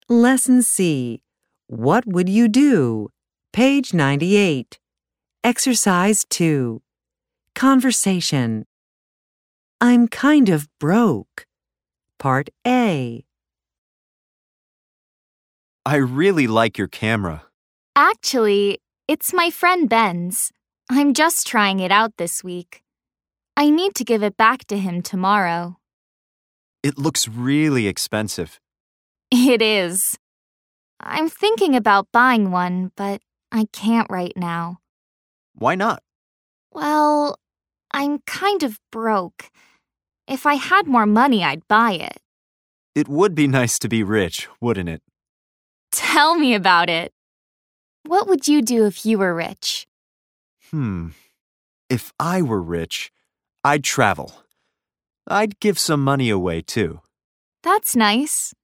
Lesson C. What would you do? Page 98. Exercise 2. Conversation. I'm kind of broke. Part A. I really like your camera. Actually, it's my friend Ben's. I'm just trying it out this week. I need to give it back to him tomorrow. It looks really expensive. It is. I'm thinking about buying one, but I can't right now. Why not? Well, I'm kind of broke. If I had more money, I'd buy it. It would be nice to be rich, wouldn't it? Tell me about it. What would you do if you were rich? If I were rich, I'd travel. I'd give some money away, too. That's nice.